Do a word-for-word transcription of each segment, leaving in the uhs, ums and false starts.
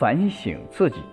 反省自己。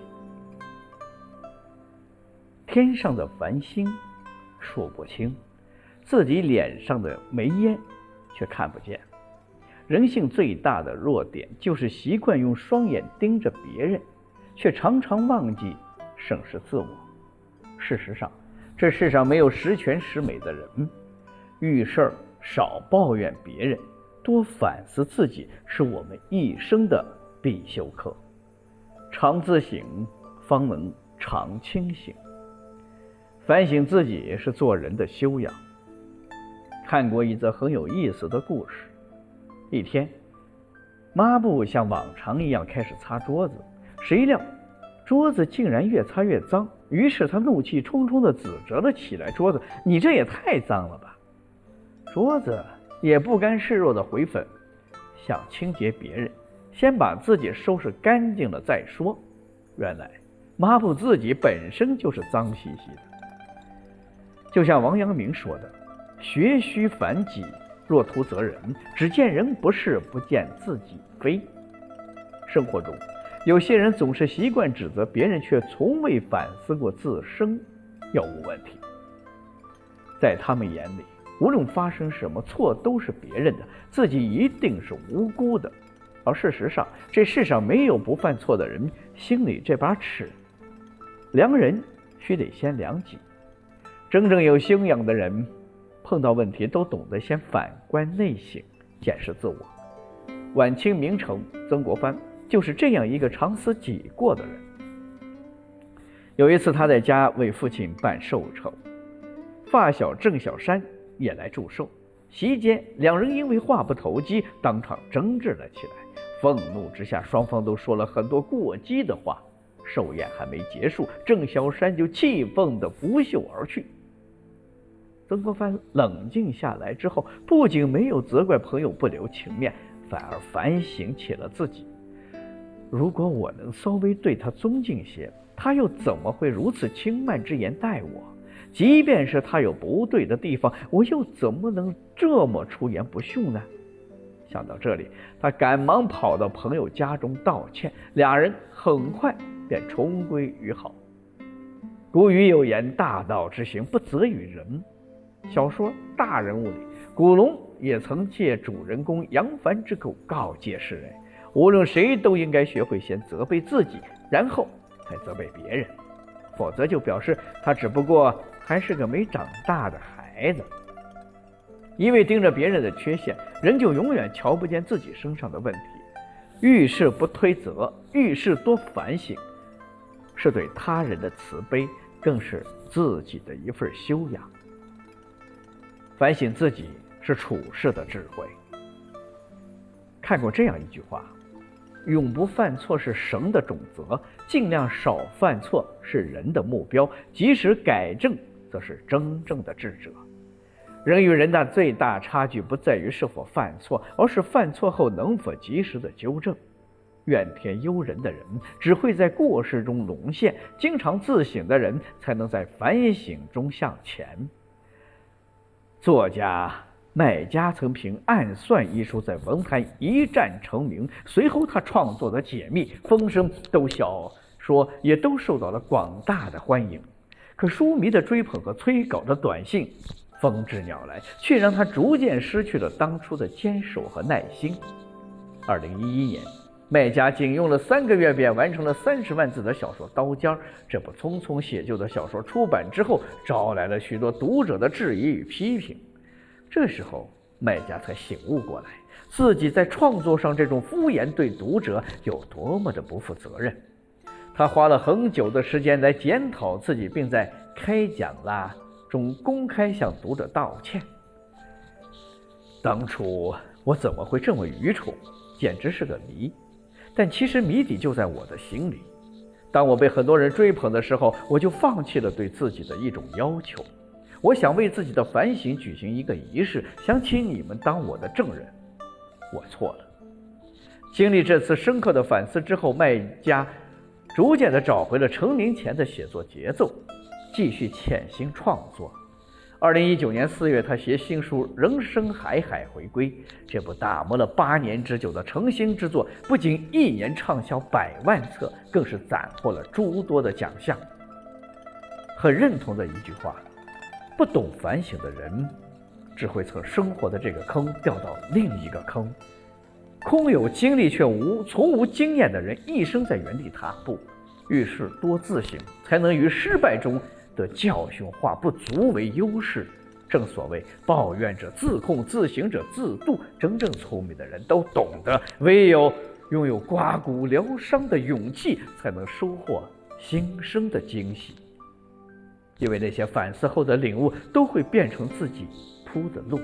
天上的繁星数不清，自己脸上的煤烟却看不见。人性最大的弱点就是习惯用双眼盯着别人，却常常忘记审视自我。事实上，这世上没有十全十美的人，遇事儿少抱怨别人，多反思自己，是我们一生的必修课。常自省，方能常清醒。反省自己是做人的修养。看过一则很有意思的故事。一天，抹布像往常一样开始擦桌子，谁料桌子竟然越擦越脏，于是他怒气冲冲地指责了起来：桌子，你这也太脏了吧！桌子也不甘示弱地回粉，想清洁别人，先把自己收拾干净了再说。原来抹布自己本身就是脏兮兮的。就像王阳明说的，学须反己，若图责人，只见人不是，不见自己非。生活中有些人总是习惯指责别人，却从未反思过自身有无问题。在他们眼里，无论发生什么错都是别人的，自己一定是无辜的。而事实上，这世上没有不犯错的人，心里这把尺量人须得先量己。真正有修养的人，碰到问题都懂得先反观内省，检视自我。晚清名臣曾国藩就是这样一个常思己过的人。有一次他在家为父亲办寿酬，发小郑小山也来祝寿。席间两人因为话不投机，当场争执了起来。愤怒之下，双方都说了很多过激的话。寿宴还没结束，郑小山就气愤地拂袖而去。曾国藩冷静下来之后，不仅没有责怪朋友不留情面，反而反省起了自己。如果我能稍微对他尊敬些，他又怎么会如此轻慢之言待我？即便是他有不对的地方，我又怎么能这么出言不逊呢？想到这里，他赶忙跑到朋友家中道歉，俩人很快便重归于好。古语有言，大道之行不责于人。小说大人物里，古龙也曾借主人公杨凡之口告诫世人，无论谁都应该学会先责备自己，然后才责备别人，否则就表示他只不过还是个没长大的孩子。一味盯着别人的缺陷，人就永远瞧不见自己身上的问题。遇事不推责，遇事多反省，是对他人的慈悲，更是自己的一份修养。反省自己是处世的智慧。看过这样一句话，永不犯错是神的准则，尽量少犯错是人的目标，及时改正则是真正的智者。人与人的最大差距不在于是否犯错，而是犯错后能否及时的纠正。怨天尤人的人只会在过失中沦陷，经常自省的人才能在反省中向前。作家麦家曾凭《暗算》一书在文坛一战成名，随后他创作的解密、风声都小说也都受到了广大的欢迎。可书迷的追捧和催稿的短信蜂之鸟来，却让他逐渐失去了当初的坚守和耐心。二零一一年，麦家仅用了三个月便完成了三十万字的小说《刀尖》。这部匆匆写就的小说出版之后，招来了许多读者的质疑与批评。这时候，麦家才醒悟过来，自己在创作上这种敷衍对读者有多么的不负责任。他花了很久的时间来检讨自己，并在开讲啦中公开向读者道歉。当初我怎么会这么愚蠢，简直是个谜。但其实谜底就在我的心里。当我被很多人追捧的时候，我就放弃了对自己的一种要求。我想为自己的反省举行一个仪式，想请你们当我的证人。我错了。经历这次深刻的反思之后，麦家逐渐地找回了成名前的写作节奏，继续潜心创作。 二零一九年四月，他携新书《人生海海》回归。这部打磨了八年之久的成型之作，不仅一年畅销百万册，更是斩获了诸多的奖项。很认同的一句话：不懂反省的人，只会从生活的这个坑掉到另一个坑。空有经历却无从无经验的人，一生在原地踏步。遇事多自省，才能于失败中得教训，化不足为优势。正所谓抱怨者自控，自省者自度。真正聪明的人都懂得，唯有拥有刮骨疗伤的勇气，才能收获新生的惊喜。因为那些反思后的领悟，都会变成自己铺的路。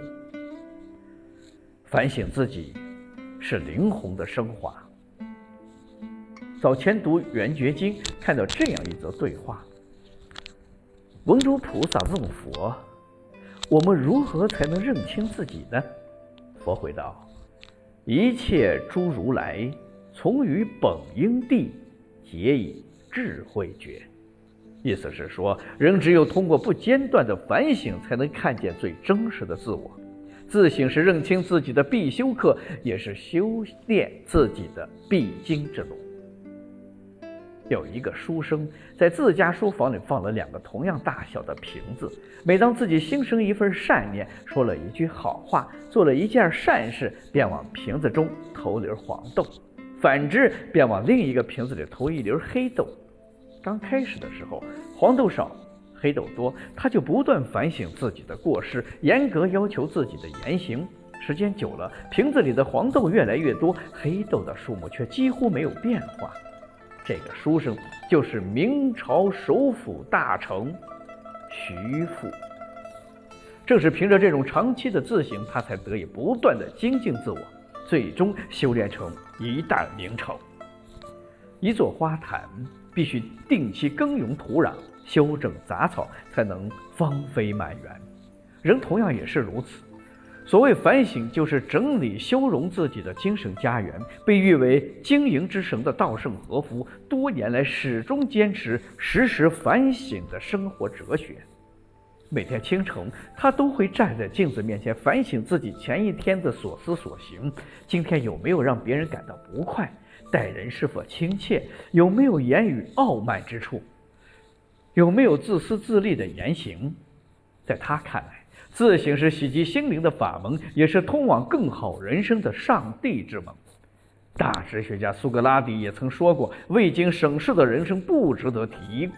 反省自己是灵魂的升华。早前读《圆觉经》，看到这样一则对话：文殊菩萨问佛，我们如何才能认清自己呢？佛回道：一切诸如来，从于本因地，皆以智慧觉。意思是说，人只有通过不间断的反省，才能看见最真实的自我。自省是认清自己的必修课，也是修炼自己的必经之路。有一个书生在自家书房里放了两个同样大小的瓶子，每当自己心生一份善念，说了一句好话，做了一件善事，便往瓶子中投粒黄豆，反之便往另一个瓶子里投一粒黑豆。刚开始的时候，黄豆少黑豆多，他就不断反省自己的过失，严格要求自己的言行。时间久了，瓶子里的黄豆越来越多，黑豆的数目却几乎没有变化。这个书生就是明朝首辅大臣徐复。正是凭着这种长期的自省，他才得以不断的精进自我，最终修炼成一代名臣。一座花坛必须定期耕耘土壤，修整杂草，才能芳菲满园。人同样也是如此。所谓反省，就是整理修容自己的精神家园。被誉为经营之神的稻盛和夫，多年来始终坚持时时反省的生活哲学。每天清晨，他都会站在镜子面前反省自己前一天的所思所行，今天有没有让别人感到不快，待人是否亲切，有没有言语傲慢之处，有没有自私自利的言行。在他看来，自省是洗涤心灵的法门，也是通往更好人生的上帝之门。大哲学家苏格拉底也曾说过，未经审视的人生不值得提。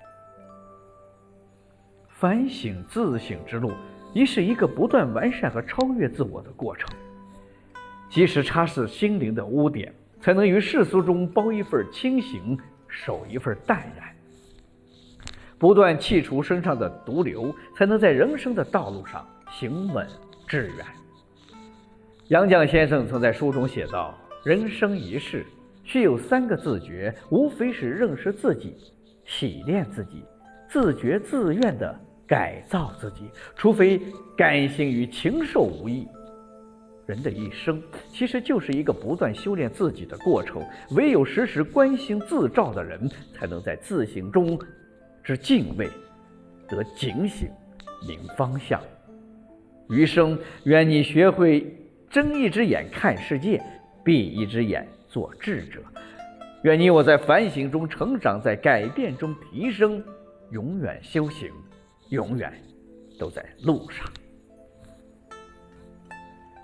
反省自省之路，亦是一个不断完善和超越自我的过程。及时擦拭心灵的污点，才能于世俗中包一份清醒，守一份淡然。不断剔除身上的毒瘤，才能在人生的道路上行稳致远。杨绛先生曾在书中写道：人生一世，须有三个自觉，无非是认识自己、洗练自己、自觉自愿地改造自己，除非甘心与禽兽无异。人的一生其实就是一个不断修炼自己的过程，唯有时时关心自照的人，才能在自省中之敬畏，得警醒，明方向。余生愿你学会睁一只眼看世界，闭一只眼做智者。愿你我在反省中成长，在改变中提升，永远修行，永远都在路上。